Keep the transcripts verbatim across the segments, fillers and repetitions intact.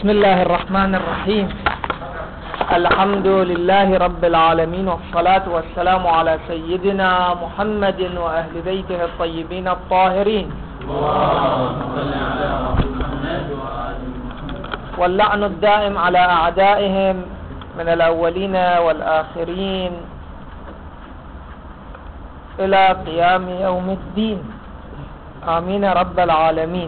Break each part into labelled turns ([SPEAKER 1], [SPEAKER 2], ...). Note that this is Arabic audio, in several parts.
[SPEAKER 1] بسم الله الرحمن الرحيم. الحمد لله رب العالمين، والصلاة والسلام على سيدنا محمد وأهل بيته الطيبين الطاهرين، واللعن الدائم على أعدائهم من الأولين والآخرين إلى قيام يوم الدين، آمين رب العالمين.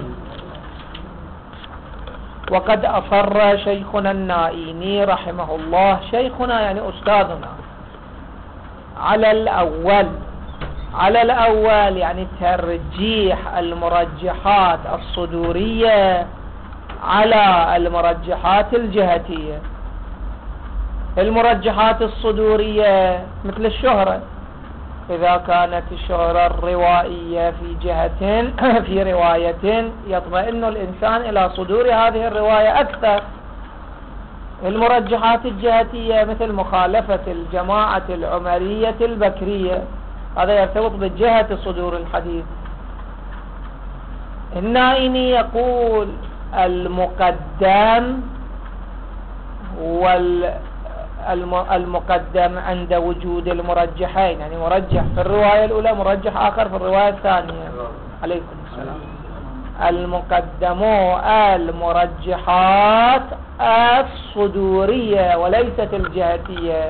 [SPEAKER 1] وقد أصر شيخنا النائيني رحمه الله، شيخنا يعني أستاذنا، على الأول على الأول يعني ترجيح المرجحات الصدورية على المرجحات الجهتية. المرجحات الصدورية مثل الشهرة، إذا كانت الشهرة الروائية في جهة في رواية يطمئن الإنسان إلى صدور هذه الرواية أكثر. المرجحات الجهتية مثل مخالفة الجماعة العمرية البكرية، هذا يرتبط بجهة صدور الحديث. النائيني يقول المقدم وال المقدم عند وجود المرجحين، يعني مرجح في الرواية الأولى مرجح آخر في الرواية الثانية. عليكم السلام. المقدم المرجحات الصدورية وليست الجهتية.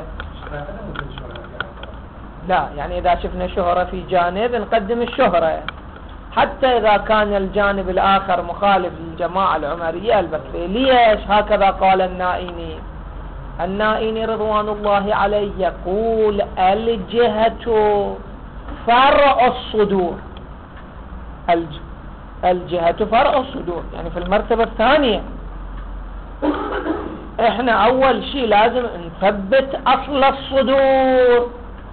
[SPEAKER 1] لا، يعني إذا شفنا شهرة في جانب نقدم الشهرة، حتى إذا كان الجانب الآخر مخالف للجماعة العمرية البكرية. ليش؟ هكذا قال النائيني. النائيني رضوان الله عليه يقول الجهة فرع الصدور، الجهة فرع الصدور، يعني في المرتبة الثانية. احنا اول شيء لازم نثبت اصل الصدور،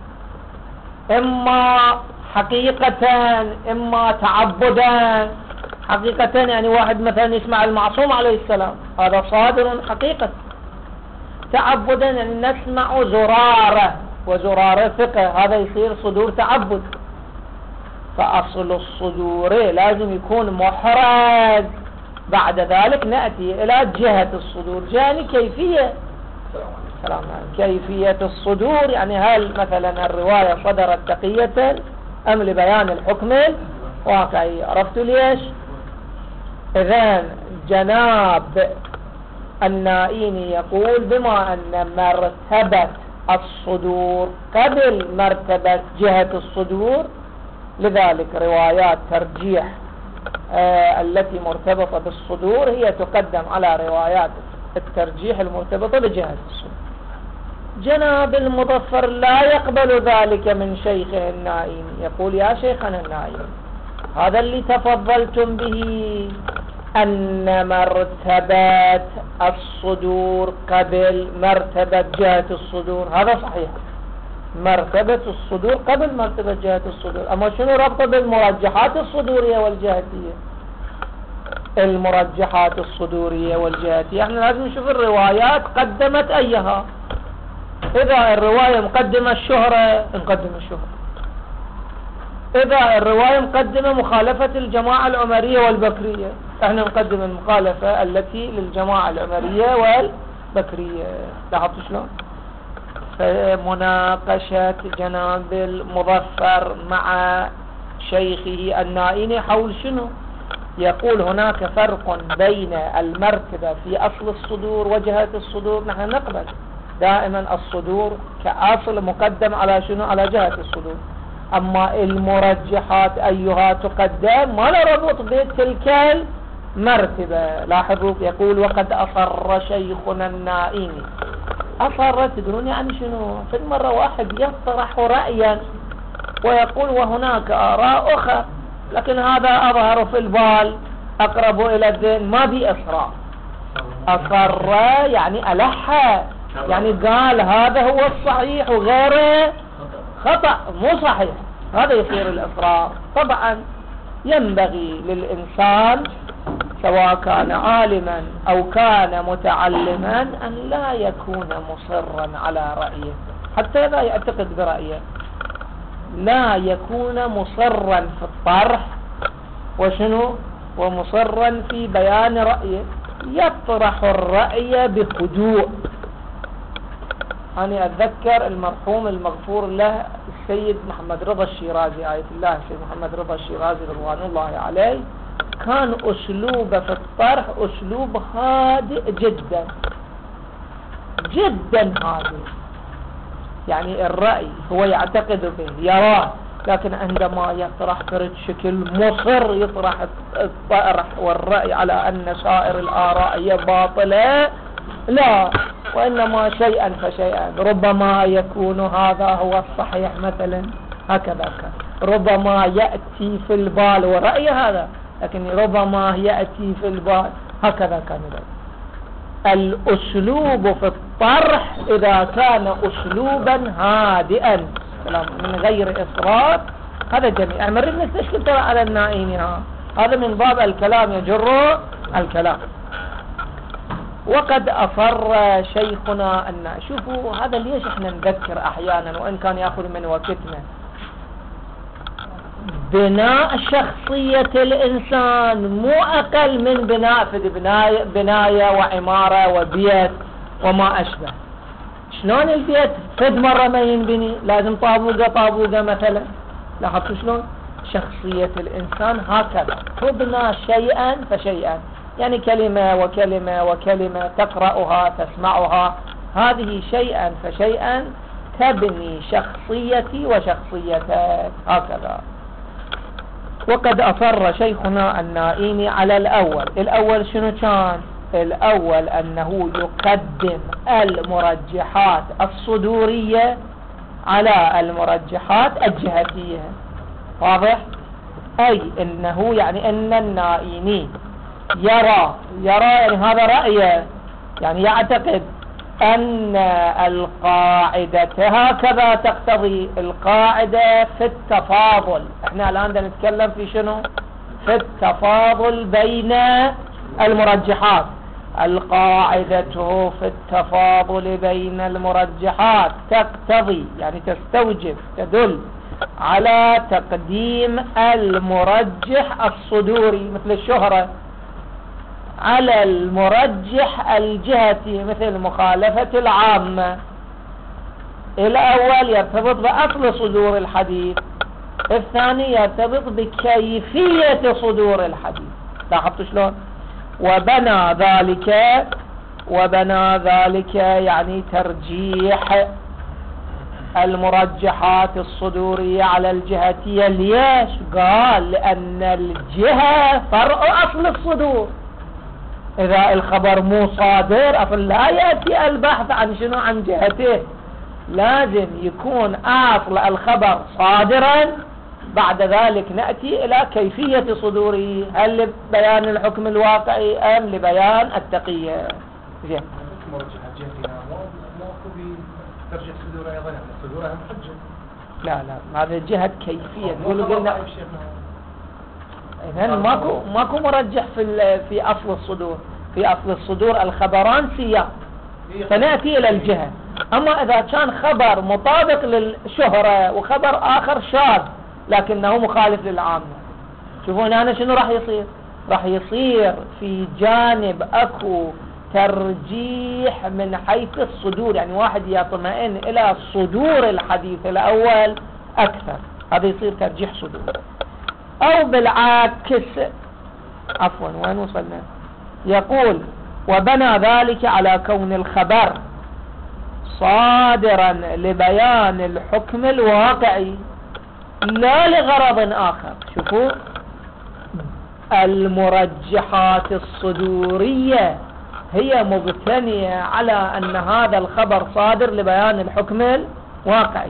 [SPEAKER 1] اما حقيقة اما تعبدا. حقيقة يعني واحد مثلا يسمع المعصوم عليه السلام، هذا صادر حقيقة. تعبدا يعني نسمع زرارة، وزرارة ثقة، هذا يصير صدور تعبد. فأصل الصدور لازم يكون محرز، بعد ذلك نأتي إلى جهة الصدور. يعني كيفية سلام كيفية الصدور، يعني هل مثلا الرواية صدرت تقية أم لبيان الحكم الواقعي؟ عرفتوا ليش؟ إذن جناب النائيني يقول بما أن مرتبة الصدور قبل مرتبة جهة الصدور، لذلك روايات ترجيح آه التي مرتبطة بالصدور هي تقدم على روايات الترجيح المرتبطة بجهة الصدور. جناب المظفر لا يقبل ذلك من شيخه النائيني، يقول يا شيخنا النائيني، هذا اللي تفضلتم به أن مرتبة الصدور قبل مرتبة جهة الصدور، هذا صحيح، مرتبة الصدور قبل مرتبة جهة الصدور. أما شنو ربطه بالمرجحات الصدورية والجهتية؟ المرجحات الصدورية والجهتية احنا لازم نشوف الروايات قدمت أيها. إذا الرواية مقدمة الشهرة نقدم الشهرة، إذا الرواية مقدمة مخالفة الجماعة العمرية والبكرية احنا نقدم المخالفة التي للجماعة العمرية والبكرية. لاحظتوا شلون؟ فمناقشة جناب المظفر مع شيخه النائيني حول شنو؟ يقول هناك فرق بين المرتبة في أصل الصدور وجهة الصدور. نحن نقبل دائما الصدور كأصل مقدم على شنو؟ على جهة الصدور. أما المرجحات أيها تقدم ما نربط بتلك المرتبة. لاحظوا يقول وقد أصر شيخنا النائيني. أصر تدرون يعني شنو؟ في المرة واحد يطرح رأيا ويقول وهناك آراء أخرى، لكن هذا أظهر في البال أقرب إلى الذهن، ما بي إصرار. أصر يعني ألح، يعني قال هذا هو الصحيح وغيره خطأ مو صحيح، هذا يصير الإصرار. طبعا ينبغي للإنسان سواء كان عالما أو كان متعلما أن لا يكون مصرا على رأيه، حتى لا يعتقد برأيه، لا يكون مصرا في الطرح وشنو ومصرا في بيان رأيه. يطرح الرأي بهدوء. أنا أتذكر المرحوم المغفور له السيد محمد رضا الشيرازي، آية الله السيد محمد رضا الشيرازي رضوان الله عليه، كان أسلوبه في الطرح أسلوب هادئ جدا جدا هادئ. يعني الرأي هو يعتقد به يراه، لكن عندما يطرح فرد شكل مصر يطرح الطرح والرأي على أن سائر الآراء هي باطلة، لا، وإنما شيئا فشيئا. ربما يكون هذا هو الصحيح مثلا، هكذا كان. ربما يأتي في البال ورأي هذا، لكن ربما يأتي في البال، هكذا كان. الأسلوب في الطرح إذا كان أسلوبا هادئا من غير إصرار هذا جميل. يعني مريد نستشكل ترى على النائين، هذا من باب الكلام يجر الكلام. وقد أفر شيخنا أن شوفوا هذا ليش احنا نذكر أحيانا وإن كان يأخذ من وقتنا. بناء شخصية الإنسان مو أقل من بناء في بناية, بناية وعمارة وبيت وما أشبه. شلون البيت فد مرة ما ينبني، لازم طابوقة طابوقة مثلا. لاحظتوا شلون شخصية الإنسان هكذا تبنى شيئا فشيئا، يعني كلمة وكلمة وكلمة تقرأها تسمعها، هذه شيئا فشيئا تبني شخصيتي وشخصيتك هكذا. وقد أصر شيخنا النائيني على الأول. الأول شنو كان؟ الأول أنه يقدم المرجحات الصدورية على المرجحات الجهتية. واضح؟ أي أنه يعني أن النائيني يرى يرى يعني هذا رأيه، يعني يعتقد أن القاعدة هكذا تقتضي. القاعدة في التفاضل، احنا الآن نتكلم في شنو؟ في التفاضل بين المرجحات. القاعدة في التفاضل بين المرجحات تقتضي يعني تستوجب تدل على تقديم المرجح الصدوري مثل الشهرة على المرجح الجهتي مثل مخالفة العامة. الأول يرتبط بأصل صدور الحديث، الثاني يرتبط بكيفية صدور الحديث. لاحظتوا شلون؟ وبنى ذلك وبنى ذلك يعني ترجيح المرجحات الصدورية على الجهتية. ليش؟ قال لأن الجهة فرع أصل الصدور. إذا الخبر مو صادر أصلا لا يأتي البحث عن شنو؟ عن جهته. لازم يكون أصل الخبر صادرا، بعد ذلك نأتي إلى كيفية صدوره، هل لبيان الحكم الواقعي أم لبيان التقية. زين.
[SPEAKER 2] ترجع صدوره أيضا، يعني صدوره هم حجة.
[SPEAKER 1] لا لا هذا جهة كيفية. نقول قلنا إذن ماكو ماكو مرجح في في أصل الصدور. في أصل الصدور الخبران سياق، فنأتي إلى الجهة. أما إذا كان خبر مطابق للشهرة وخبر آخر شاذ لكنه مخالف للعامة، شوفون أنا شنو راح يصير؟ راح يصير في جانب أكو ترجيح من حيث الصدور، يعني واحد يطمئن إلى صدور الحديث الأول أكثر، هذا يصير ترجيح صدور. أو بالعكس، عفوا وين وصلنا؟ يقول وبنى ذلك على كون الخبر صادرا لبيان الحكم الواقعي لا لغرض آخر. شوفوا المرجحات الصدورية هي مبتنية على أن هذا الخبر صادر لبيان الحكم الواقعي.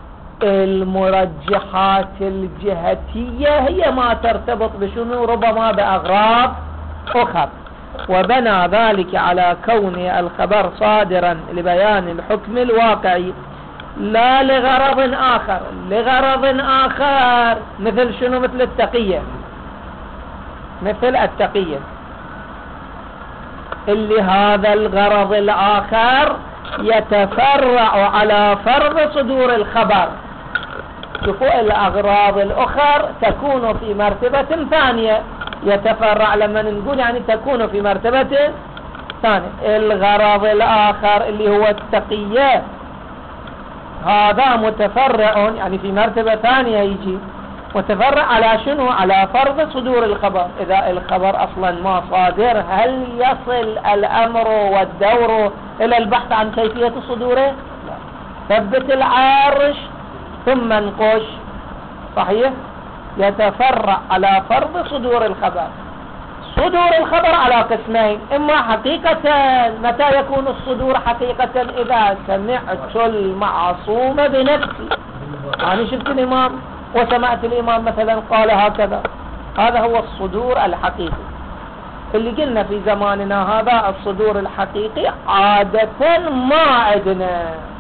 [SPEAKER 1] المرجحات الجهتية هي ما ترتبط بشنو؟ ربما بأغراض أخرى. وبنى ذلك على كون الخبر صادرا لبيان الحكم الواقعي لا لغرض آخر. لغرض آخر مثل شنو؟ مثل التقية. مثل التقية اللي هذا الغرض الآخر يتفرع على فرض صدور الخبر. شوفوا الأغراض الأخرى تكون في مرتبة ثانية، يتفرع لما نقول يعني تكون في مرتبة ثاني الغرض الآخر اللي هو التقية، هذا متفرع يعني في مرتبة ثانية يجي متفرع على شنو؟ على فرض صدور الخبر. إذا الخبر أصلا ما صادر هل يصل الأمر والدور إلى البحث عن كيفية صدوره؟ لا. ثبت العرش ثم انقش، صحيح؟ يتفرع على فرض صدور الخبر. صدور الخبر على قسمين، إما حقيقة، متى يكون الصدور حقيقة؟ إذا سمعت المعصوم بنفسي، يعني شفت الإمام وسمعت الإمام مثلا قال هكذا، هذا هو الصدور الحقيقي اللي قلنا في زماننا. هذا الصدور الحقيقي عادة ما عندنا،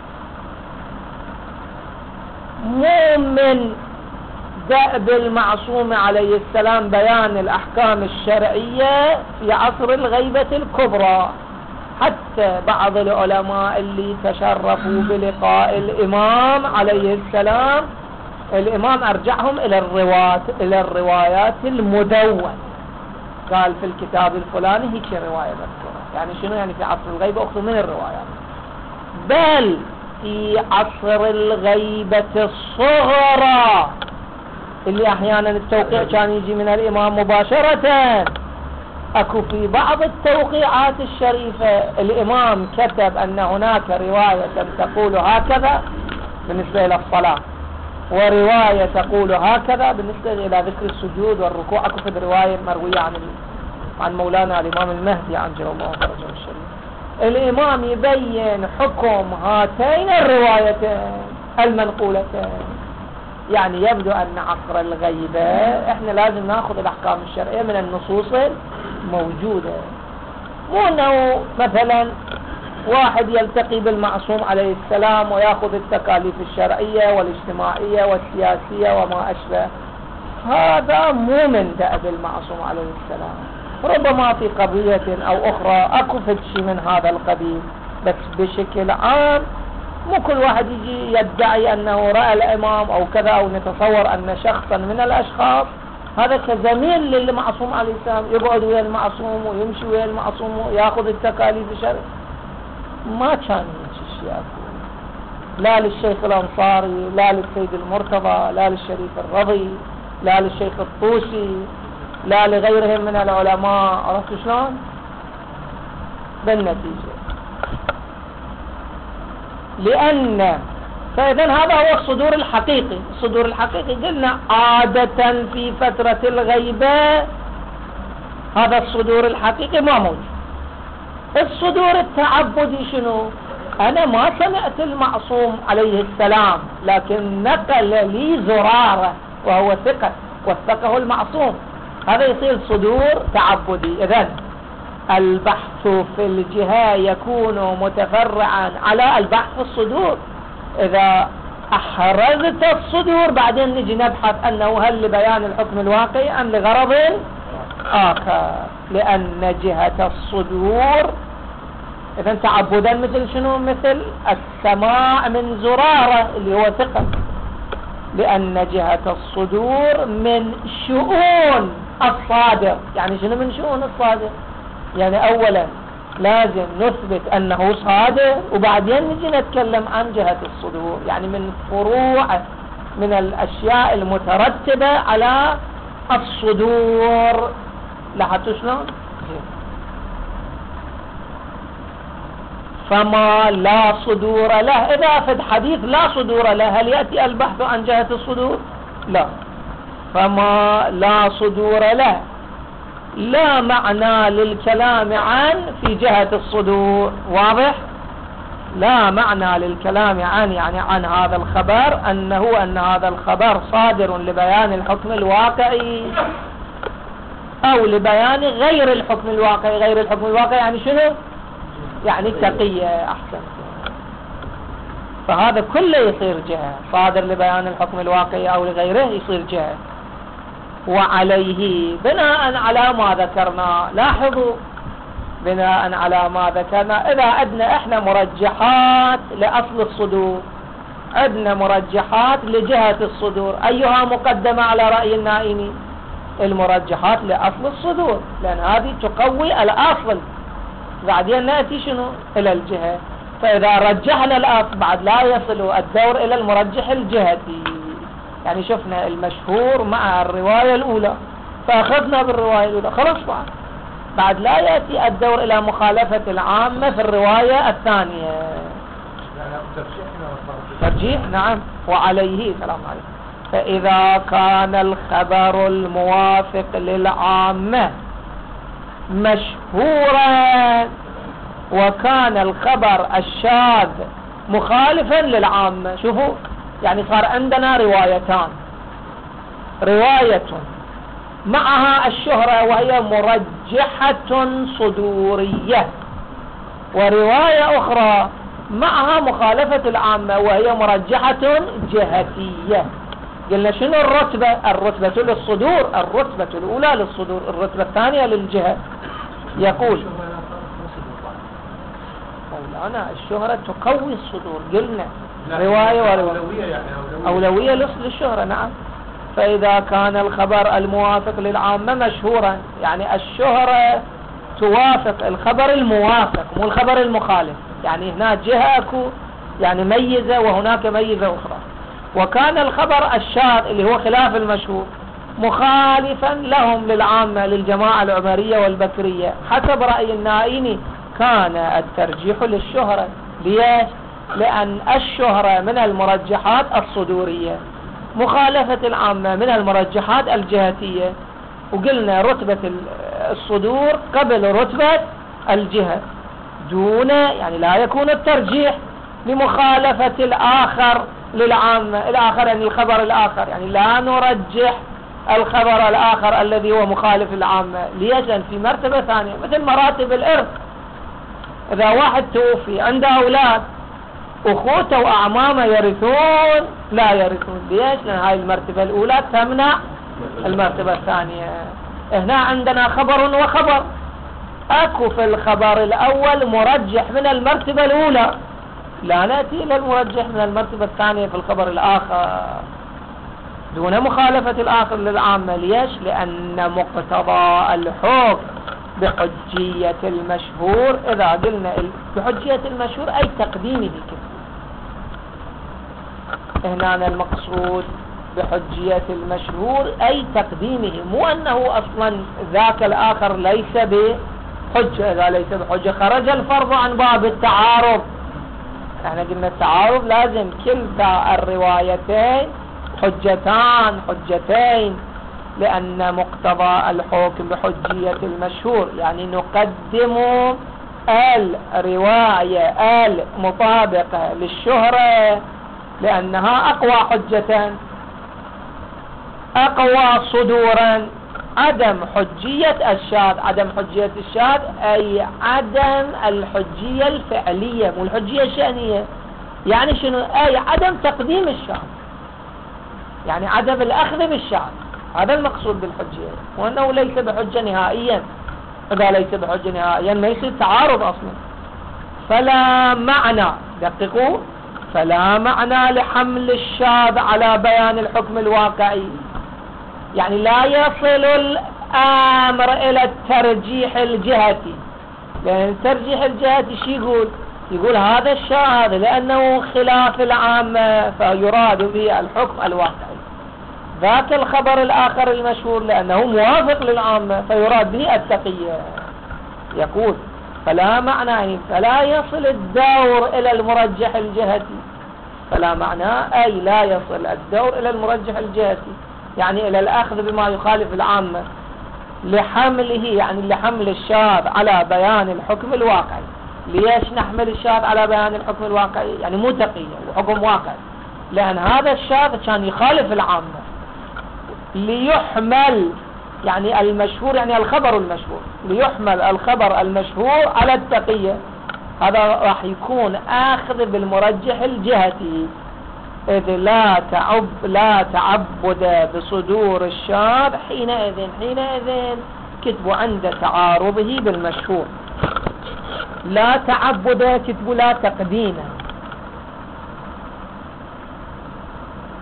[SPEAKER 1] مو من دأب المعصوم عليه السلام بيان الأحكام الشرعية في عصر الغيبة الكبرى. حتى بعض العلماء اللي تشرفوا بلقاء الإمام عليه السلام، الإمام أرجعهم إلى الروايات إلى الروايات المدونة، قال في الكتاب الفلاني هيك رواية مذكورة، يعني شنو؟ يعني في عصر الغيبة أخذوا من الروايات. بل في عصر الغيبة الصغرى اللي أحيانا التوقيع كان يجي من الإمام مباشرة، أكو في بعض التوقيعات الشريفة الإمام كتب أن هناك رواية تقول هكذا بالنسبة إلى الصلاة، ورواية تقول هكذا بالنسبة إلى ذكر السجود والركوع. أكو في رواية مروية عن عن مولانا الإمام المهدي عجل الله فرجه الشريف، الإمام يبين حكم هاتين الروايتين المنقولتين. يعني يبدو أن عصر الغيبة إحنا لازم نأخذ الأحكام الشرعية من النصوص الموجودة، مو أنه مثلا واحد يلتقي بالمعصوم عليه السلام ويأخذ التكاليف الشرعية والاجتماعية والسياسية وما أشبه. هذا مو من دأب المعصوم عليه السلام. ربما في قضية أو أخرى أكو شيء من هذا القبيل، بس بشكل عام مو كل واحد يجي يدعي أنه رأى الإمام أو كذا، أو نتصور أن شخصا من الأشخاص هذا كزميل للمعصوم عليه السلام يقعد ويا المعصوم ويمشي ويا المعصوم ويأخذ التكاليف الشرعية. ما كان هيك الشيء، لا للشيخ الأنصاري، لا للسيد المرتضى، لا للشريف الرضي، لا للشيخ الطوسي، لا لغيرهم من العلماء. عرفتوا شلون؟ بالنتيجة لأن فإذن هذا هو الصدور الحقيقي. الصدور الحقيقي قلنا عادة في فترة الغيبة هذا الصدور الحقيقي ما موجود. الصدور التعبدي شنو؟ أنا ما سمعت المعصوم عليه السلام، لكن نقل لي زرارة وهو ثقة وثقه المعصوم، هذا يصير صدور تعبدي. إذن البحث في الجهة يكون متفرعا على البحث في الصدور. إذا أحرزت الصدور بعدين نجي نبحث أنه هل لبيان الحكم الواقعي أم لغرض آخر، لأن جهة الصدور إذن تعبدا مثل شنو؟ مثل السماع من زرارة اللي هو ثقة، لأن جهة الصدور من شؤون الصادر. يعني شنو من شؤون الصادر؟ يعني أولا لازم نثبت أنه صادر وبعدين نجي نتكلم عن جهة الصدور، يعني من فروع من الأشياء المترتبة على الصدور. لاحظتوا شلون؟ فما لا صدور له، إذا في الحديث لا صدور له هل يأتي البحث عن جهة الصدور؟ لا. فما لا صدور له لا معنى للكلام عن في جهة الصدور. واضح؟ لا معنى للكلام عن يعني عن هذا الخبر أنه أن هذا الخبر صادر لبيان الحكم الواقعي أو لبيان غير الحكم الواقعي. غير الحكم الواقعي يعني شنو؟ يعني تقية. أحسن. فهذا كله يصير جهة، صادر لبيان الحكم الواقعي أو لغيره يصير جهة. وعليه بناء على ما ذكرنا، لاحظوا بناء على ما ذكرنا، إذا عندنا إحنا مرجحات لأصل الصدور، عندنا مرجحات لجهة الصدور، أيها مقدمة على رأي النائمي؟ المرجحات لأصل الصدور، لأن هذه تقوي الأصل، بعدين نأتي شنو إلى الجهة. فإذا رجحنا الأصل بعد لا يصل الدور إلى المرجح الجهتي. يعني شفنا المشهور مع الرواية الأولى فأخذنا بالرواية الأولى خلاص، بعد بعد لا يأتي الدور إلى مخالفة العامة في الرواية الثانية. ترجيح نعم. وعليه سلام عليكم. فإذا كان الخبر الموافق للعامة مشهورا وكان الخبر الشاذ مخالفا للعامة، شوفوا يعني صار عندنا روايتان، رواية معها الشهرة وهي مرجحة صدورية، ورواية أخرى معها مخالفة العامة وهي مرجحة جهتية. قلنا شنو الرتبة؟ الرتبة للصدور، الرتبة الأولى للصدور، الرتبة الثانية للجهة. يقول مولانا الشهرة تقوي الصدور، قلنا رواية ورواية
[SPEAKER 2] يعني
[SPEAKER 1] أولوية للشهرة نعم. فإذا كان الخبر الموافق للعامة مشهورا، يعني الشهرة توافق الخبر الموافق مو الخبر المخالف، يعني هنا جهة أكو يعني ميزة وهناك ميزة أخرى. وكان الخبر الشاذ اللي هو خلاف المشهور مخالفا لهم للعامة للجماعة العمرية والبكرية حسب رأي النائيني، كان الترجيح للشهرة. ليش؟ لأن الشهرة من المرجحات الصدورية، مخالفة العامة من المرجحات الجهتية، وقلنا رتبة الصدور قبل رتبة الجهة دون يعني لا يكون الترجيح لمخالفة الآخر للعامة، الآخر يعني الخبر الآخر، يعني لا نرجح الخبر الآخر الذي هو مخالف العامة. ليش؟ لأن في مرتبة ثانية مثل مراتب الإرث، إذا واحد توفي عنده أولاد أخوته وأعمامه يرثون لا يرثون. ليش؟ لأن هاي المرتبة الأولى تمنع المرتبة الثانية. هنا عندنا خبر وخبر، أكو في الخبر الأول مرجح من المرتبة الأولى، لا نأتي إلى المرجح من المرتبة الثانية في الخبر الآخر دون مخالفة الآخر للعامة. ليش؟ لأن مقتضى الحكم بحجية المشهور، إذا قلنا بحجية المشهور أي تقديمه كده، هنا المقصود بحجية المشهور أي تقديمه، مو أنه أصلا ذاك الآخر ليس بحجة. إذا ليس بحجة خرج الفرض عن باب التعارض. احنا قلنا التعارض لازم كلتا الروايتين حجتان حجتين، لأن مقتضى الحكم بحجية المشهور يعني نقدم الرواية المطابقة للشهرة لأنها أقوى حجة أقوى صدورا. عدم حجية الشاذ، عدم حجية الشاذ أي عدم الحجية الفعلية مو الحجية الشأنية. يعني شنو؟ أي عدم تقديم الشاذ، يعني عدم الأخذ بالشاذ، هذا المقصود بالحجية، وأنه ليس بحجة نهائيا. إذا ليس بحجة نهائيا ما يصير تعارض أصلا. فلا معنى، دققوا، فلا معنى لحمل الشاذ على بيان الحكم الواقعي، يعني لا يصل الأمر إلى الترجيح الجهتي. لأن الترجيح الجهتي شي يقول؟ يقول هذا الشاذ لأنه خلاف العامة فيراد به الحكم الواقعي، ذاك الخبر الآخر المشهور لأنه موافق للعامة فيراد به التقية. يقول فلا معنى يعني فلا يصل الدور إلى المرجح الجهتي، فلا معنى أي لا يصل الدور إلى المرجح الجهتي يعني إلى الأخذ بما يخالف العامة لحمله، يعني لحمل الشاذ على بيان الحكم الواقعي. ليش نحمل الشاذ على بيان الحكم الواقعي؟ يعني مو تقية وحكم واقعي، لأن هذا الشاذ كان يخالف العامة. ليحمل يعني المشهور يعني الخبر المشهور، ليحمل الخبر المشهور على التقية، هذا راح يكون آخذ بالمرجح الجهتي، إذ لا تعب لا تعبد بصدور الشاذ حينئذ حينئذ كتبوا عند تعارضه بالمشهور. لا تعبد كتبوا لا تقديم،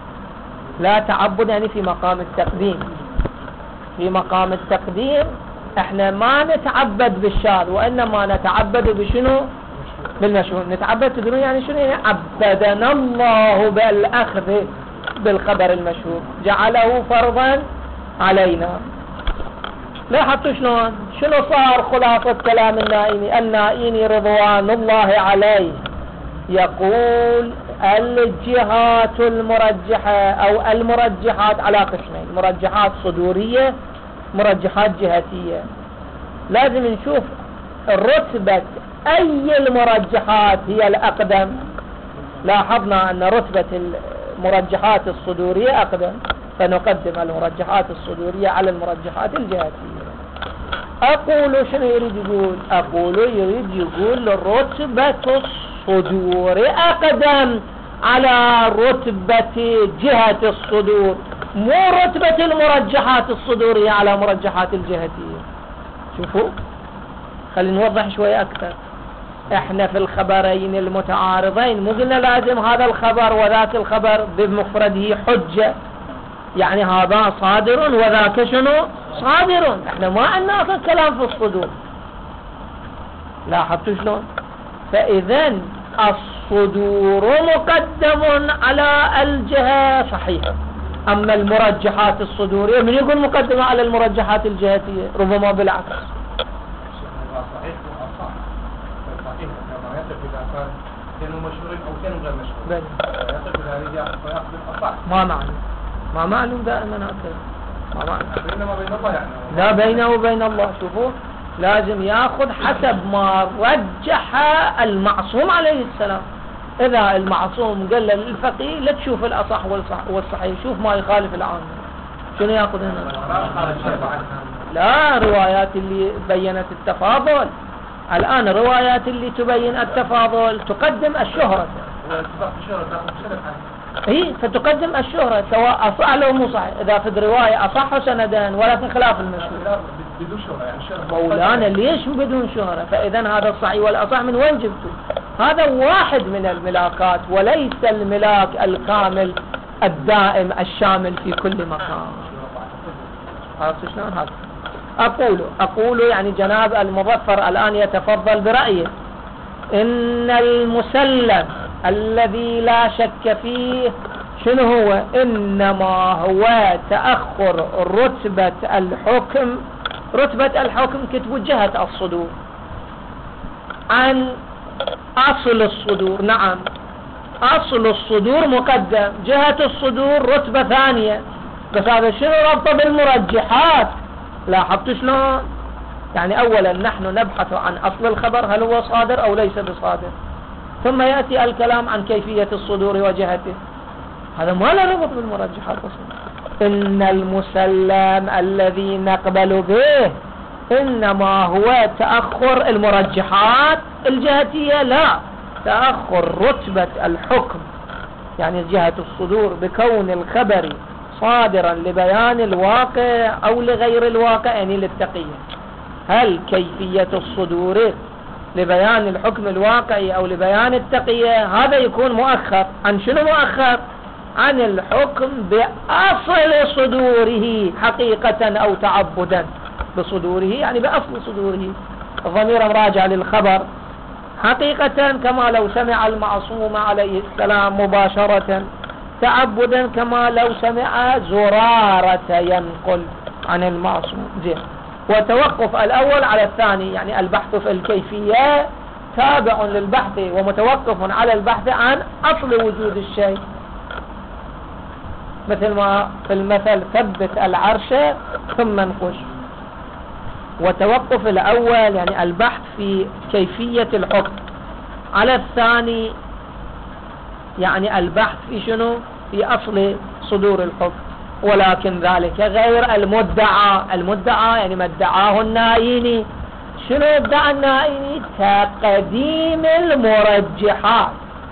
[SPEAKER 1] لا تعبد يعني في مقام التقديم، في مقام التقديم احنا ما نتعبد بالشاذ وإنما نتعبد بشنو؟ بالمشهور. نتعبد تدرون يعني شنو؟ يعني عبدنا الله بالأخذ بالخبر المشهور، جعله فرضا علينا. لاحظتوا شلون؟ شنو صار خلاصة كلام النائيني؟ النائيني رضوان الله عليه يقول الجهات المرجحة أو المرجحات على قسمين، مرجحات صدورية، مرجحات جهتية. لازم نشوف رتبة أي المرجحات هي الأقدم. لاحظنا أن رتبة المرجحات الصدورية أقدم، فنقدم المرجحات الصدورية على المرجحات الجهتية. أقول شنو يريد يقول؟ أقول يريد يقول رتبة الصدور أقدم على رتبة جهة الصدور، مو رتبة المرجحات الصدورية على مرجحات الجهتية. شوفوا، خلينا نوضح شوي أكثر. احنا في الخبرين المتعارضين مو قلنا لازم هذا الخبر وذاك الخبر بمفرده حجة، يعني هذا صادر وذاك شنو صادر. احنا ما عندنا اصلا كلام في الصدور. لاحظتوا شلون؟ فاذا الصدور مقدم على الجهة صحيحة، اما المرجحات الصدورية من يقول مقدمة على المرجحات الجهتية؟ ربما بالعكس.
[SPEAKER 2] صحيح وأصح. صحيح كما يثبت إذا كان كانوا مشهورين أو كانوا غير مشهورين. يثبت إذا يأخذ الأصح.
[SPEAKER 1] ما معلوم، ما معلوم دائما هكذا. ما معلوم.
[SPEAKER 2] بينما بين الله يعني.
[SPEAKER 1] لا بينه وبين الله. شوفوا، لازم ياخذ حسب ما رجح المعصوم عليه السلام. إذا المعصوم قال للفقيه لا تشوف الأصح والصحيح، شوف ما يخالف العام، شنو ياخذ هنا؟ لا، روايات اللي بينت التفاضل. الآن روايات اللي تبين التفاضل تقدم الشهرة. اي، فتقدم الشهرة سواء أصح أو مو صحيح. إذا في الرواية أصح سندان ولكن خلاف المشهور.
[SPEAKER 2] بدون شهرة يعني شهرة.
[SPEAKER 1] مولانا ليش بدون شهرة؟ فإذا هذا الصحيح والأصح من وين جبته؟ هذا واحد من الملاكات وليس الملاك الكامل الدائم الشامل في كل مكان. عرفت شلون هذا؟ أقول أقول يعني جناب المظفر الآن يتفضل برأيه إن المسلم الذي لا شك فيه شنو هو؟ إنما هو تأخر رتبة الحكم. رتبة الحكم كتبوا جهة الصدور عن أصل الصدور. نعم، أصل الصدور مقدم، جهة الصدور رتبة ثانية. بس هذا شنو ربطه بالمرجحات؟ لاحظتوا شلون؟ يعني أولا نحن نبحث عن أصل الخبر، هل هو صادر أو ليس بصادر، ثم يأتي الكلام عن كيفية الصدور وجهته. هذا ما له ربط بالمرجحات أصلا. إن المسلم الذي نقبل به إنما هو تأخر المرجحات الجهتية، لا، تأخر رتبة الحكم يعني جهة الصدور بكون الخبر صادرا لبيان الواقع أو لغير الواقع، يعني للتقية. هل كيفية الصدور لبيان الحكم الواقعي أو لبيان التقية؟ هذا يكون مؤخر. عن شنو مؤخر؟ عن الحكم بأصل صدوره حقيقة أو تعبدا. بصدوره يعني بأصل صدوره، الضمير راجع للخبر. حقيقة كما لو سمع المعصوم عليه السلام مباشرة، تعبدا كما لو سمع زرارة ينقل عن المعصوم. زين. وتوقف الأول على الثاني، يعني البحث في الكيفية تابع للبحث ومتوقف على البحث عن أصل وجود الشيء. مثل ما في المثل ثبت العرش ثم انقش. وتوقف الأول يعني البحث في كيفية الحكم، على الثاني يعني البحث في شنو؟ في أصل صدور الحكم. ولكن ذلك غير المدعى. المدعى يعني ما ادعاه النائيني. شنو ادعى النائيني؟ تقديم المرجحات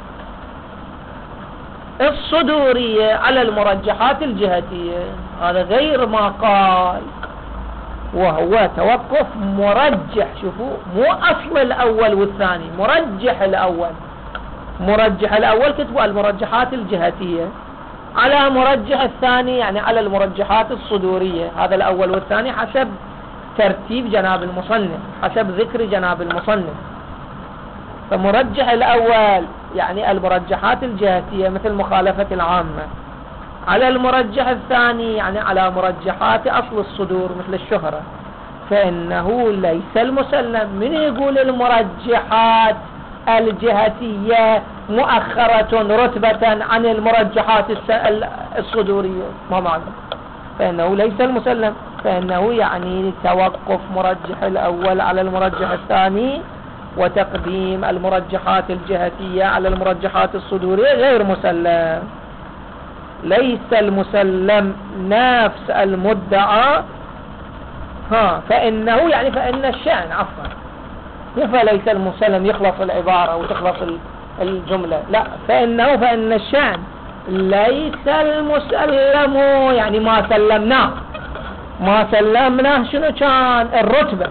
[SPEAKER 1] الصدورية على المرجحات الجهتية. هذا غير ما قال، وهو توقف مرجح. شوفوا، مو أصل الأول والثاني، مرجح الأول. مرجح الأول كتبوا المرجحات الجهتية، على مرجح الثاني يعني على المرجحات الصدورية. هذا الأول والثاني حسب ترتيب جناب المصنف حسب ذكر جناب المصنف. فمرجح الأول يعني المرجحات الجهتية مثل مخالفة العامة، على المرجح الثاني يعني على مرجحات أصل الصدور مثل الشهرة، فإنه ليس المسلم. من يقول المرجحات الجهتية مؤخرة رتبة عن المرجحات الصدورية؟ ما معنى؟ فإنه ليس المسلم، فإنه يعني توقف مرجح الأول على المرجح الثاني وتقديم المرجحات الجهتية على المرجحات الصدورية غير مسلم. ليس المسلم نفس المدعى، ها فإنه يعني فإن الشأن عفوا، فليس المسلم يخلص العبارة وتخلص الجملة، لا، فإنه فإن الشأن ليس المسلم يعني ما سلمناه. ما سلمناه شنو كان؟ الرتبة،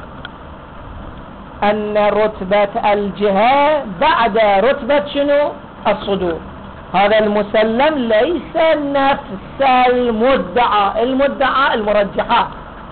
[SPEAKER 1] أن رتبة الجهة بعد رتبة شنو؟ الصدور. هذا المسلم ليس نفس المدعى. المدعى المرجحات.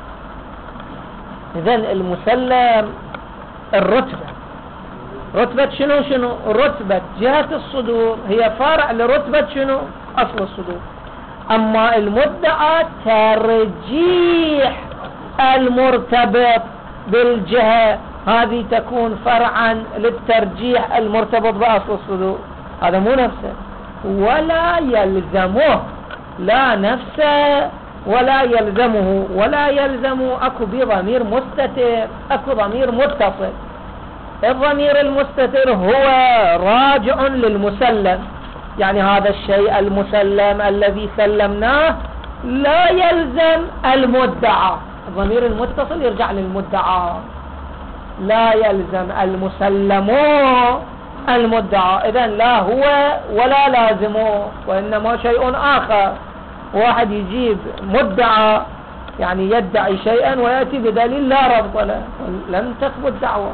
[SPEAKER 1] إذن المسلم الرتبة، رتبة شنو شنو؟ رتبة جهة الصدور هي فرع لرتبة شنو؟ أصل الصدور. أما المدعى ترجيح المرتبط بالجهة، هذه تكون فرعا للترجيح المرتبط بأصل الصدور. هذا مو نفسه ولا يلزمه، لا نفسه ولا يلزمه، ولا يلزمه. اكو بضمير مستتر، اكو ضمير متصل. الضمير المستتر هو راجع للمسلم، يعني هذا الشيء المسلم الذي سلمناه لا يلزم المدعى. الضمير المتصل يرجع للمدعى، لا يلزم المسلم المدعى. إذن لا هو ولا لازمه، وإنما شيء آخر. واحد يجيب مدعى يعني يدعي شيئا ويأتي بدليل لا ربط له، لم تثبت دعوة.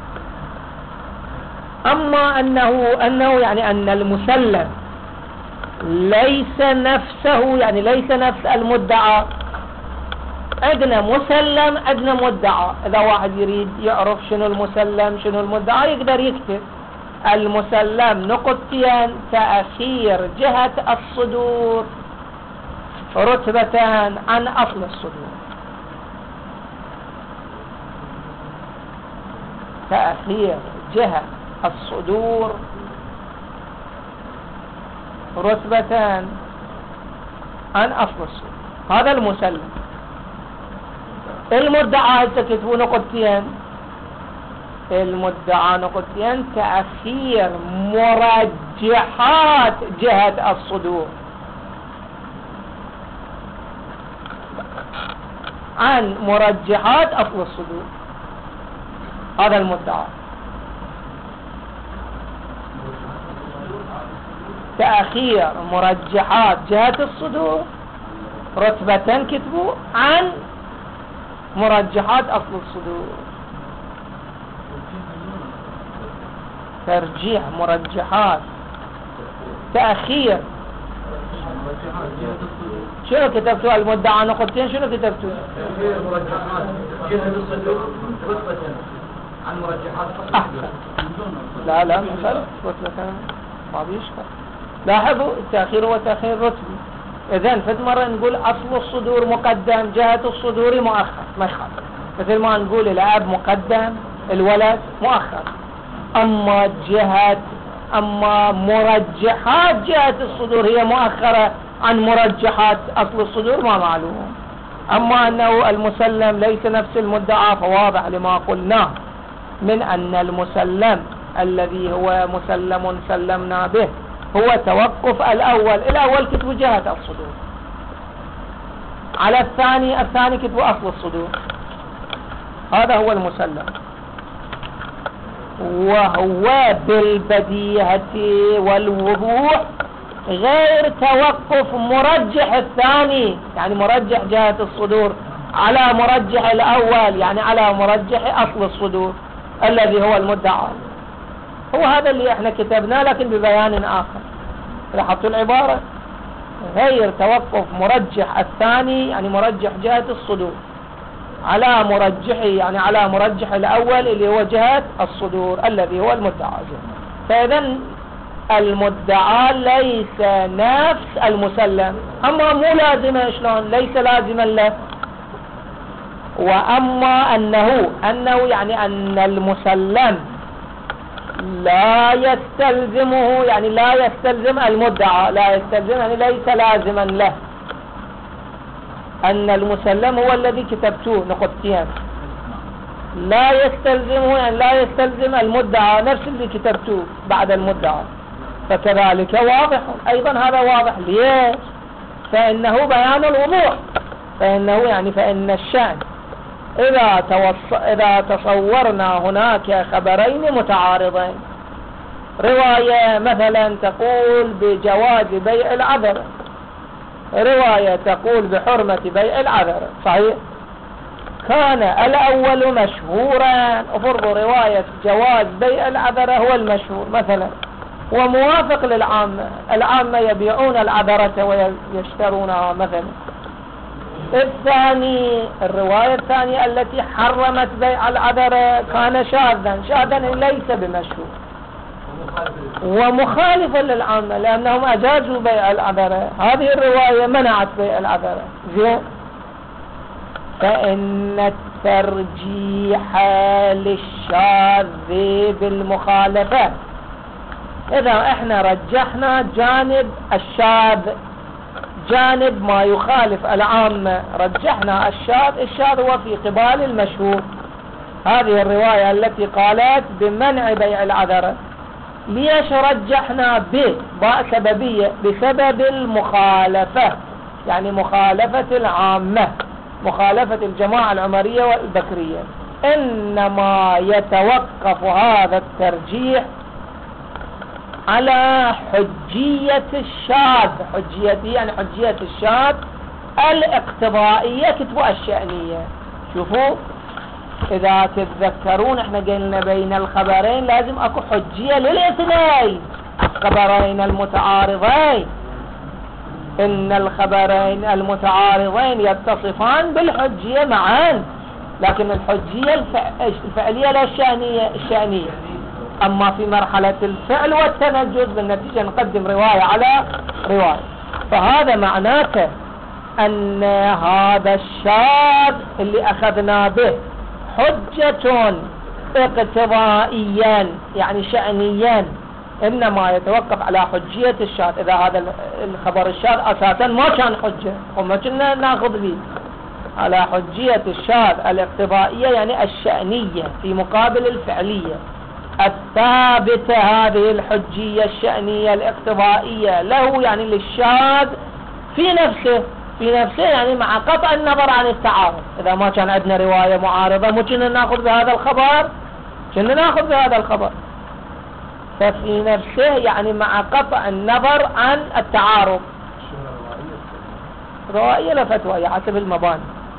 [SPEAKER 1] أما أنه أنه يعني أن المسلم ليس نفسه، يعني ليس نفس المدعى. عندنا مسلم، عندنا مدعى. إذا واحد يريد يعرف شنو المسلم شنو المدعى يقدر يكتب المسلم نقطتين: تأخير جهة الصدور رتبة عن أصل الصدور. تأخير جهة الصدور رتبة عن أصل الصدور، هذا المسلم. المدعى تكتبوا نقطتين، المدعى نقطتين: تأخير مرجحات جهة الصدور عن مرجحات أصل الصدور، هذا المدعى. تأخير مرجحات جهة الصدور رتبة كتبوا عن مرجحات أصل الصدور. ترجيح مرجحات، تأخير. شنو كتبتوا؟ المدعى نقطتين شنو كتبتوا؟
[SPEAKER 2] تأخير مرجحات جهة الصدور رتبة عن مرجحات أصل الصدور.
[SPEAKER 1] لا لا مخالف رتبة ما بيشكل. لاحظوا التأخير هو تأخير رتبي. إذن فد مرة نقول أصل الصدور مقدم، جهة الصدور مؤخر، ما يخالف. مثل ما نقول الأب مقدم، الولد مؤخر. أما جهة أما مرجحات جهة الصدور هي مؤخرة عن مرجحات أصل الصدور ما معلوم. أما أنه المسلم ليس نفس المدعى فواضح لما قلناه من أن المسلم الذي هو مسلم سلمنا به هو توقف الأول. الأول كتب جهة الصدور، على الثاني الثاني كتب أصل الصدور، هذا هو المسلم. وهو بالبديهة والوضوح غير توقف مرجح الثاني، يعني مرجح جهة الصدور على مرجح الأول، يعني على مرجح أصل الصدور الذي هو المدعى. هو هذا اللي احنا كتبناه لكن ببيان آخر. لاحظتوا العبارة؟ غير توقف مرجح الثاني يعني مرجح جهة الصدور على مرجحه، يعني على مرجح الأول اللي هو جهة الصدور الذي هو المدعى. فإذا المدعى ليس نفس المسلم، أما مو لازمة شلون ليس لازما له، وأما أنه أنه يعني أن المسلم لا يستلزمه، يعني لا يستلزم المدعى، لا يستلزم يعني ليس لازما له، أن المسلم هو الذي كتبتوه نقطتين، لا يستلزمه يعني لا يستلزم المدعى نفس اللي كتبتوه بعد المدعى. فكذلك واضح أيضا، هذا واضح. ليش؟ فإنه بيان الوضوح، فإنه يعني فإن الشأن إذا, توص... إذا تصورنا هناك خبرين متعارضين، رواية مثلا تقول بجواز بيع العذر، رواية تقول بحرمة بيع العذر، صحيح؟ كان الأول مشهورا، أفرض رواية جواز بيع العذر هو المشهور مثلا وموافق للعامة، العامة يبيعون العذرة ويشترونها مثلا. الثاني الرواية الثانية التي حرمت بيع العذرة كان شاذا، شاذا ليس بمشهور ومخالفا للعامة لأنهم أجازوا بيع العذرة، هذه الرواية منعت بيع العذرة. زين؟ فإن الترجيح للشاذ بالمخالفة، إذا احنا رجحنا جانب الشاذ، جانب ما يخالف العامة، رجحنا الشاذ، الشاذ هو في قبال المشهور. هذه الرواية التي قالت بمنع بيع العذرة، ليش رجحنا به؟ باء سببية، بسبب المخالفة، يعني مخالفة العامة، مخالفة الجماعة العمرية والبكرية. إنما يتوقف هذا الترجيح على حجية الشاذ، حجيته يعني حجية الشاذ الاقتضائية كتبوا الشأنية. شوفوا إذا تتذكرون احنا قلنا بين الخبرين لازم اكو حجية للاثنين، الخبرين المتعارضين، إن الخبرين المتعارضين يتصفان بالحجية معا، لكن الحجية الفعلية لا الشأنية، الشأنية. أما في مرحلة الفعل والتنجز بالنتيجة نقدم رواية على رواية. فهذا معناته أن هذا الشاذ اللي أخذنا به حجة اقتضائيا يعني شأنيا، إنما يتوقف على حجية الشاذ. إذا هذا الخبر الشاذ أساسا ما كان حجة وما كنا ناخذ به، على حجية الشاذ الاقتضائية يعني الشأنية في مقابل الفعلية الثابتة. هذه الحجية الشأنية الاقتضائية له يعني للشاذ في نفسه، في نفسه يعني مع قطع النظر عن التعارض. إذا ما كان عندنا رواية معارضة مو كنا ناخذ بهذا الخبر، كنا ناخذ بهذا الخبر. ففي نفسه يعني مع قطع النظر عن التعارض. روائية لا فتوى حسب المباني،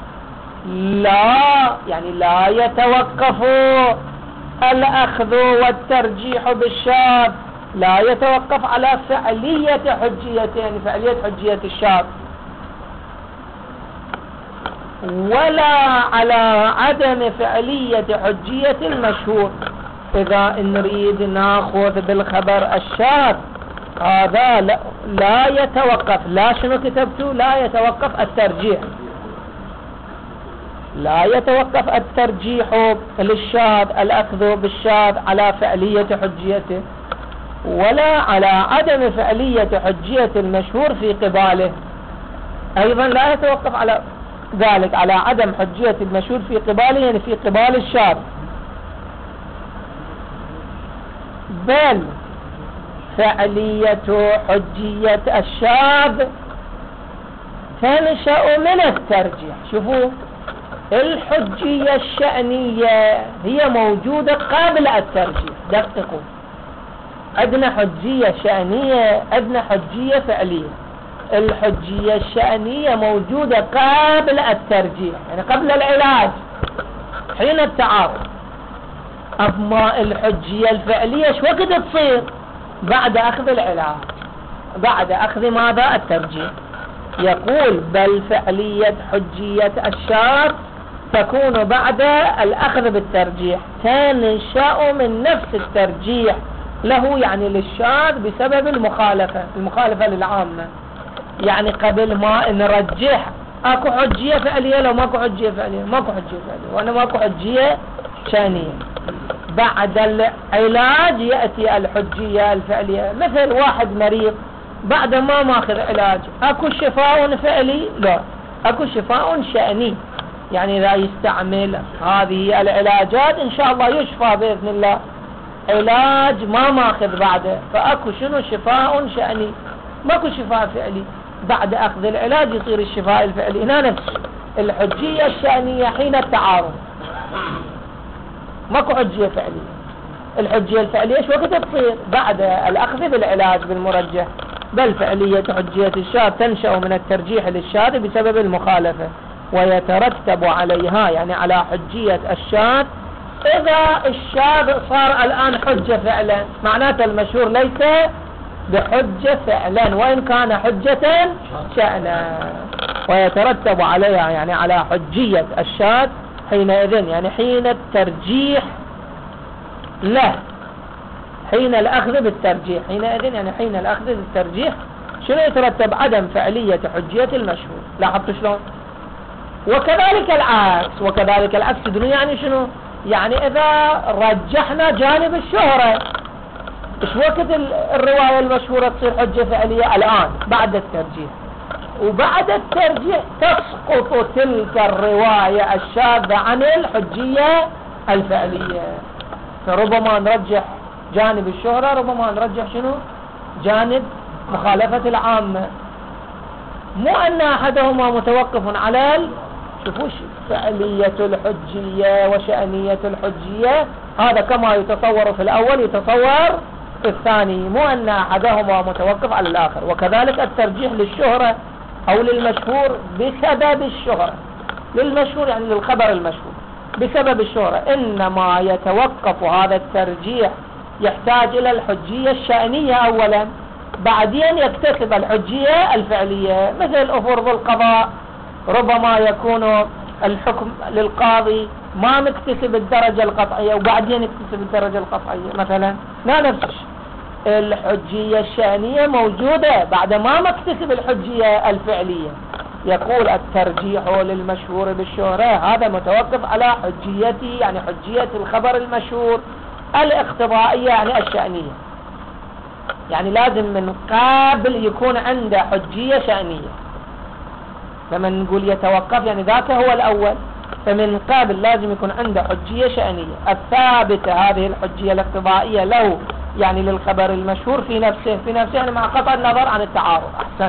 [SPEAKER 1] لا يعني لا يتوقف الأخذ والترجيح بالشاذ، لا يتوقف على فعلية حجيته يعني فعلية حجية الشاذ، ولا على عدم فعلية حجية المشهور. إذا نريد ناخذ بالخبر الشاذ هذا لا, لا يتوقف، لا شنو كتبتوا، لا يتوقف الترجيح، لا يتوقف الترجيح للشاذ الأخذ بالشاذ على فعلية حجيته، ولا على عدم فعلية حجية المشهور في قباله. أيضا لا يتوقف على ذلك، على عدم حجية المشهور في قباله يعني في قبال الشاذ، بل فعلية حجية الشاذ تنشأ من الترجيح. شوفوا الحجية الشأنية هي موجودة قبل الترجيح، دققوا، عندنا حجية شأنية، عندنا حجية فعلية. الحجية الشأنية موجودة قبل الترجيح يعني قبل العلاج حين التعارض. أما الحجية الفعلية شو وقت تصير؟ بعد أخذ العلاج، بعد أخذ ماذا؟ الترجيح. يقول بل فعلية حجية الشاذ تكون بعد الأخذ بالترجيح، تنشأ من نفس الترجيح له يعني للشاذ بسبب المخالفة المخالفة للعامة. يعني قبل ما نرجح اكو حجية فعلية، لو ماكو حجية فعلية ماكو حجية فعلية وانا ماكو حجية شانية. بعد العلاج يأتي الحجية الفعلية. مثل واحد مريض بعد ما ماخذ علاج اكو شفاء فعلي؟ لا، اكو شفاء شأني. يعني اذا يستعمل هذه العلاجات ان شاء الله يشفى بإذن الله. علاج ما ماخذ بعده فاكو شنو؟ شفاء شأني، ماكو شفاء فعلي. بعد اخذ العلاج يصير الشفاء الفعلي. هنا نفس الحجية الشأنية حين التعارض ماكو حجية فعلية. الحجية الفعلية ايش وقت تصير؟ بعد الاخذ بالعلاج بالمرجح. بل فعلية حجية الشاذ تنشأ من الترجيح للشاذ بسبب المخالفة، ويترتب عليها يعني على حجية الشاذ اذا الشاذ صار الان حجة فعلا، معناته المشهور ليس بحجة فعلا وإن كان حجة شأنا. ويترتب عليها يعني على حجية الشاذ حينئذ يعني حين الترجيح له، حين الأخذ بالترجيح. حينئذ يعني حين الأخذ بالترجيح شنو يترتب؟ عدم فعلية حجية المشهور. لاحظت شلون؟ وكذلك العكس، وكذلك العكس تدرون يعني شنو؟ يعني إذا رجحنا جانب الشهرة ايش وقت الرواية المشهورة تصير حجة فعلية؟ الآن بعد الترجيح. وبعد الترجيح تسقط تلك الرواية الشاذة عن الحجية الفعلية. فربما نرجح جانب الشهرة، ربما نرجح شنو؟ جانب مخالفة العامة. مو أن أحدهما متوقف على ال... شوفوش فعلية الحجية وشأنية الحجية، هذا كما يتصور في الأول يتصور في الثاني، مو أن أحدهما متوقف على الآخر. وكذلك الترجيح للشهرة أو للمشهور بسبب الشهرة. للمشهور يعني للخبر المشهور بسبب الشهرة، إنما يتوقف هذا الترجيح يحتاج إلى الحجية الشأنية أولا، بعدين يكتسب الحجية الفعلية. مثل أفرض القضاء ربما يكون الحكم للقاضي ما مكتسب الدرجة القطعية وبعدين يكتسب الدرجة القطعية مثلا. لا، نفس الشيء الحجية الشأنية موجودة بعد ما مكتسب الحجية الفعلية. يقول الترجيح للمشهور بالشهرة هذا متوقف على حجيته يعني حجية الخبر المشهور الاقتضائية يعني الشأنية. يعني لازم من قبل يكون عنده حجية شأنية. لما نقول يتوقف يعني ذاك هو الأول، فمن قبل لازم يكون عنده حجية شأنية الثابتة. هذه الحجية الاقتضائية له يعني للخبر المشهور في نفسه في نفسه يعني مع قطع النظر عن التعارض. أحسن.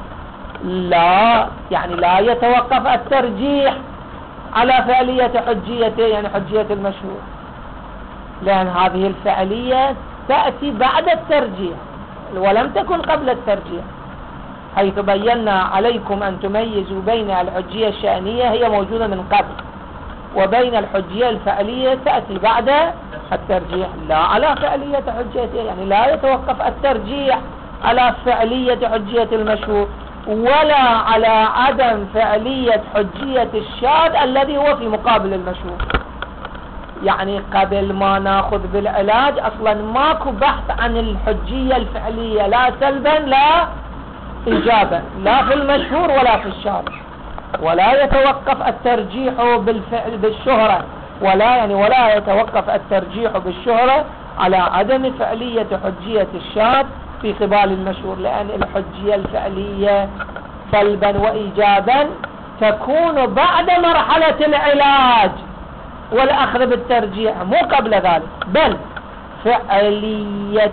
[SPEAKER 1] لا يعني لا يتوقف الترجيح على فعلية حجيته يعني حجية المشهور، لأن هذه الفعلية تأتي بعد الترجيح ولم تكن قبل الترجيح، حيث بينا عليكم أن تميزوا بين الحجية الشأنية هي موجودة من قبل وبين الحجية الفعلية تأتي بعد الترجيح. لا على فعلية حجيته يعني لا يتوقف الترجيح على فعلية حجية المشهور ولا على عدم فعلية حجية الشاذ الذي هو في مقابل المشهور. يعني قبل ما ناخذ بالعلاج اصلا ماكو بحث عن الحجية الفعلية لا سلبا لا ايجابا لا في المشهور ولا في الشاذ، ولا يتوقف الترجيح بالفعل بالشهرة ولا يعني ولا يتوقف الترجيح بالشهرة على عدم فعلية حجية الشاذ في قبال المشهور، لأن الحجية الفعلية سلبا وإيجابا تكون بعد مرحلة العلاج والأخذ بالترجيح مو قبل ذلك. بل فعلية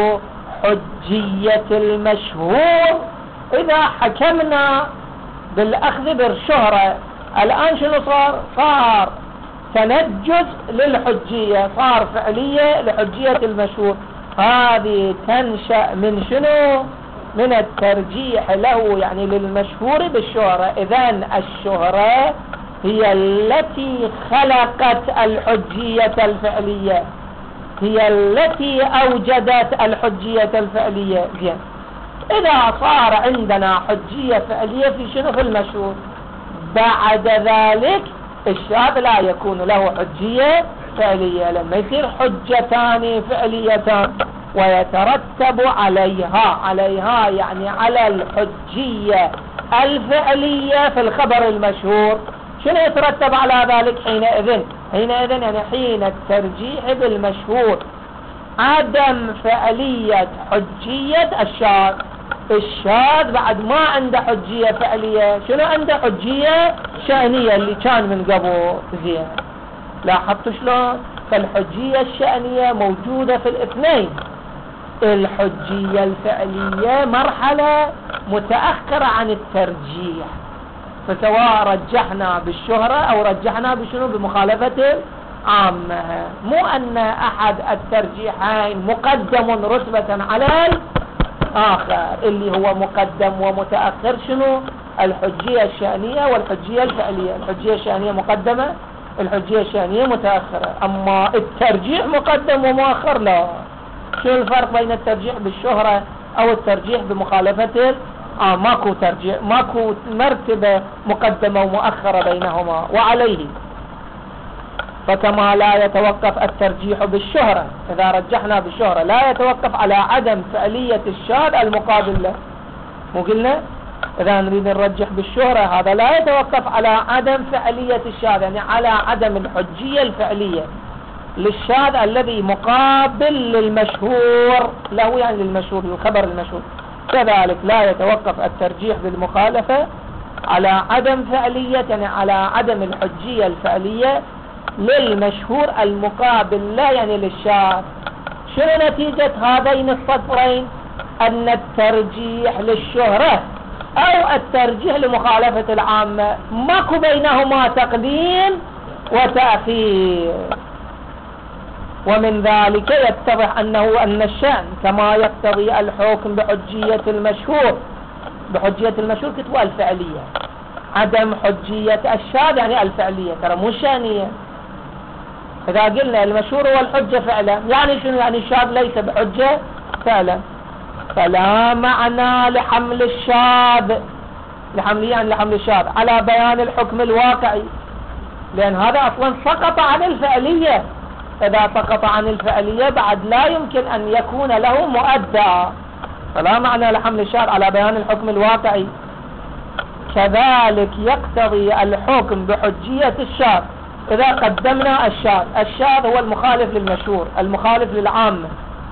[SPEAKER 1] حجية المشهور إذا حكمنا بالأخذ بالشهرة الآن شنو صار؟ صار تنجز للحجية، صار فعلية لحجية المشهور. هذه تنشأ من شنو؟ من الترجيح له يعني للمشهور بالشهرة. إذن الشهرة هي التي خلقت الحجية الفعلية، هي التي أوجدت الحجية الفعلية. زين، إذا صار عندنا حجية فعلية في شنو؟ في المشهور، بعد ذلك الشاذ لا يكون له حجية فعلية. لما يصير حجتان فعليتان ويترتب عليها عليها يعني على الحجية الفعلية في الخبر المشهور، شنو يترتب على ذلك حينئذ؟ حينئذ يعني حين الترجيح بالمشهور عدم فعلية حجية الشاذ. الشاذ بعد ما عنده حجية فعلية، شنو عنده؟ حجية شأنية اللي كان من قبل. زين، لاحظتوا شلون؟ فالحجية الشأنية موجودة في الاثنين. الحجية الفعلية مرحلة متأخرة عن الترجيح، فسواء رجحنا بالشهرة أو رجحنا بشنو؟ بمخالفة عامة. مو أن أحد الترجيحين مقدم رتبة على الآخر، اللي هو مقدم ومتأخر شنو؟ الحجية الشأنية والحجية الفعلية. الحجية الشأنية مقدمة، الحجية الشأنية متأخرة. أما الترجيح مقدم ومؤخر لا. شو الفرق بين الترجيح بالشهرة أو الترجيح بمخالفة؟ آه ماكو ترجيح، ماكو مرتبة مقدمة ومؤخرة بينهما. وعليه فكما لا يتوقف الترجيح بالشهرة، إذا رجحنا بالشهرة لا يتوقف على عدم فعلية الشاذ المقابل له. مو قلنا إذا نريد نرجح بالشهرة هذا لا يتوقف على عدم فعلية الشاذ، يعني على عدم الحجية الفعلية للشاذ الذي مقابل للمشهور له، يعني للمشهور للخبر المشهور. كذلك لا يتوقف الترجيح بالمخالفة على عدم فعلية، يعني على عدم الحجية الفعلية للمشهور المقابل لا، يعني للشاذ. شنو نتيجة هذين السطرين؟ أن الترجيح للشهرة أو الترجيح لمخالفة العامة ماكو بينهما تقديم وتأخير. ومن ذلك يتضح أنه أن الشأن كما يقتضي الحكم بحجية المشهور، بحجية المشهور كتبوا الفعلية، عدم حجية الشاذ يعني الفعلية، ترى مو الشأنية. إذا قلنا المشهور هو الحجة فعلا، يعني شنو؟ يعني الشاذ ليس بحجة فعلا. فلا معنى لحمل الشاذ، لحمل يعني لحمل الشاذ على بيان الحكم الواقعي، لأن هذا أصلا سقط عن الفعلية. إذا سقط عن الفعلية بعد لا يمكن أن يكون له مؤدى. فلا معنى لحمل الشاذ على بيان الحكم الواقعي. كذلك يقتضي الحكم بحجية الشاذ إذا قدمنا الشاذ. الشاذ هو المخالف للمشهور، المخالف للعامة.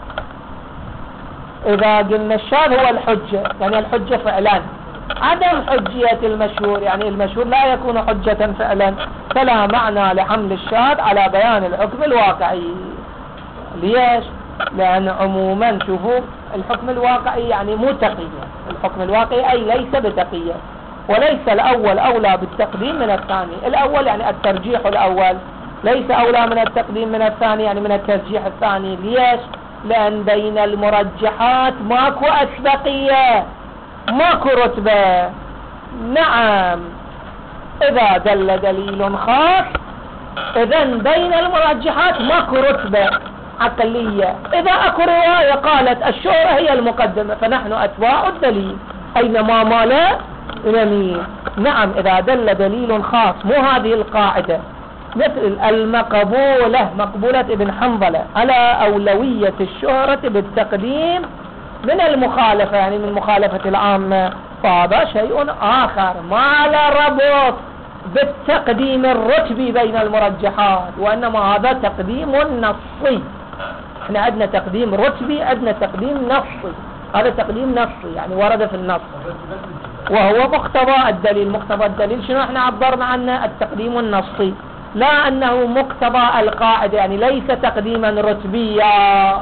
[SPEAKER 1] إذا قلنا الشاذ هو الحجة، يعني الحجة فعلا. عدم حجية المشهور يعني المشهور لا يكون حجة فعلا. فلا معنى لحمل الشاذ على بيان الحكم الواقعي. ليش؟ لأن عموما شوفوا الحكم الواقعي يعني مو تقية. الحكم الواقعي أي ليس بتقية، وليس الأول أولى بالتقديم من الثاني. الأول يعني الترجيح الأول ليس أولى من التقديم من الثاني، يعني من الترجيح الثاني. ليش؟ لأن بين المرجحات ماكو أسبقية، ماكو رتبة. نعم، إذا دل دليل خاص إذن بين المرجحات ماكو رتبة عقلية. إذا أكو رواية قالت الشهرة هي المقدمة فنحن أتباع الدليل أينما مال نميل. نعم، إذا دل دليل خاص، مو هذه القاعدة. مثل المقبولة، مقبولة ابن حنظلة على أولوية الشهرة بالتقديم من المخالفة، يعني من مخالفة العامة، فهذا شيء آخر ما لا ربط بالتقديم الرتبي بين المرجحات، وإنما هذا تقديم نصي. احنا عندنا تقديم رتبي، عندنا تقديم نصي. هذا تقديم نصي يعني ورد في النص، وهو مقتضى الدليل. مقتضى الدليل شنو احنا عبرنا عنه؟ التقديم النصي، لا أنه مقتضى القاعدة، يعني ليس تقديما رتبيا.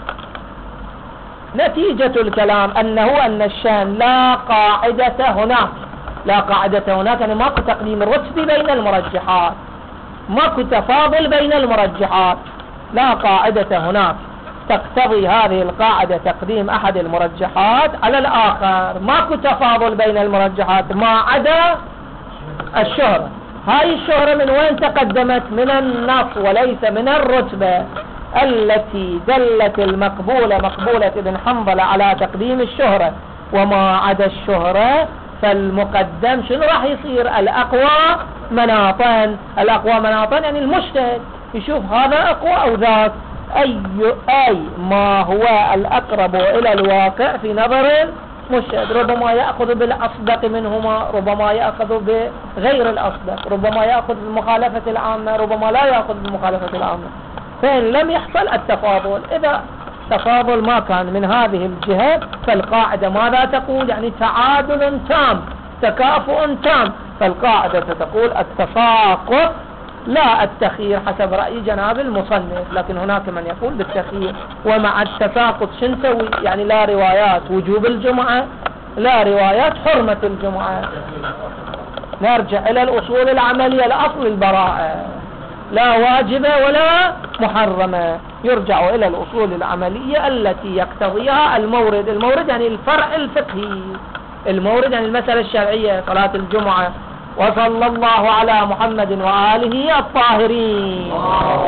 [SPEAKER 1] نتيجة الكلام أنه أن الشأن لا قاعدة هناك، لا قاعدة هناك، يعني ماكو تقديم رتبي بين المرجحات، ماكو تفاضل بين المرجحات، لا قاعدة هناك تقتضي هذه القاعدة تقديم أحد المرجحات على الآخر. ماكو تفاضل بين المرجحات ما عدا الشهرة. هاي الشهرة من وين تقدمت؟ من النص وليس من الرتبة التي دلت المقبولة، مقبولة ابن حنظلة، على تقديم الشهرة. وما عدا الشهرة فالمقدم شنو راح يصير؟ الأقوى مناطا. الأقوى مناطا يعني المجتهد يشوف هذا أقوى أو ذاك، أي أي ما هو الأقرب إلى الواقع في نظر المجتهد. ربما يأخذ بالأصدق منهما، ربما يأخذ بغير الأصدق، ربما يأخذ بالمخالفة العامة، ربما لا يأخذ بالمخالفة العامة. فإن لم يحصل التفاضل، إذا تفاضل ما كان من هذه الجهة، فالقاعدة ماذا تقول؟ يعني تعادل تام، تكافؤ تام. فالقاعدة تقول التساقط لا التخيير حسب رأي جناب المصنف، لكن هناك من يقول بالتخيير. ومع التساقط شو نسوي؟ يعني لا روايات وجوب الجمعة، لا روايات حرمة الجمعة. نرجع إلى الأصول العملية، الأصل البراءة، لا واجبة ولا محرمة. يرجع إلى الأصول العملية التي يقتضيها المورد. المورد يعني الفرع الفقهي، المورد يعني المسألة الشرعية، صلاة الجمعة. وصلى الله على محمد وآله الطاهرين.